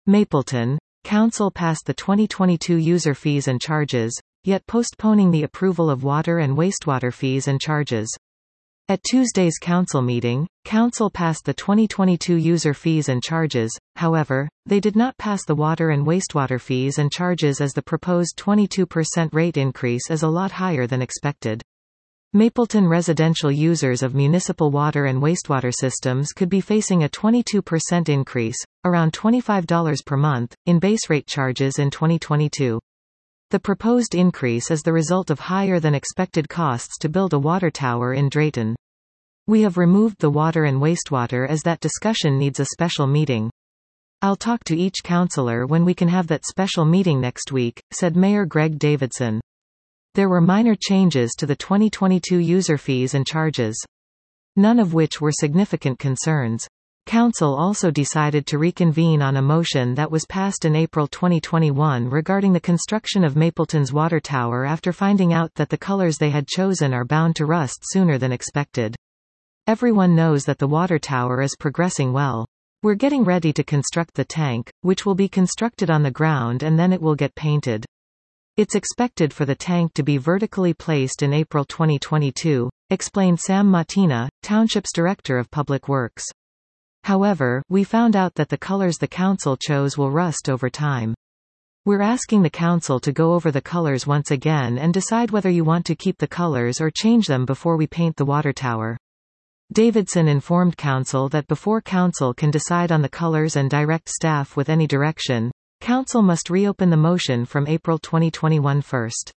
Mapleton. Council passed the 2022 user fees and charges, yet postponing the approval of water and wastewater fees and charges. At Tuesday's council meeting, Council passed the 2022 user fees and charges, however, they did not pass the water and wastewater fees and charges as the proposed 22% rate increase is a lot higher than expected. Mapleton residential users of municipal water and wastewater systems could be facing a 22% increase, around $25 per month, in base rate charges in 2022. The proposed increase is the result of higher than expected costs to build a water tower in Drayton. We have removed the water and wastewater as that discussion needs a special meeting. I'll talk to each councillor when we can have that special meeting next week, said Mayor Greg Davidson. There were minor changes to the 2022 user fees and charges, none of which were significant concerns. Council also decided to reconvene on a motion that was passed in April 2021 regarding the construction of Mapleton's water tower after finding out that the colors they had chosen are bound to rust sooner than expected. Everyone knows that the water tower is progressing well. We're getting ready to construct the tank, which will be constructed on the ground and then it will get painted. It's expected for the tank to be vertically placed in April 2022, explained Sam Matina, Township's Director of Public Works. However, we found out that the colors the council chose will rust over time. We're asking the council to go over the colors once again and decide whether you want to keep the colors or change them before we paint the water tower. Davidson informed council that before council can decide on the colors and direct staff with any direction, council must reopen the motion from April 2021 first.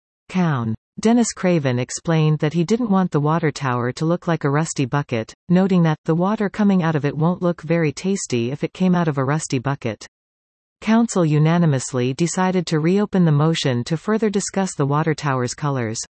Dennis Craven explained that he didn't want the water tower to look like a rusty bucket, noting that the water coming out of it won't look very tasty if it came out of a rusty bucket. Council unanimously decided to reopen the motion to further discuss the water tower's colors.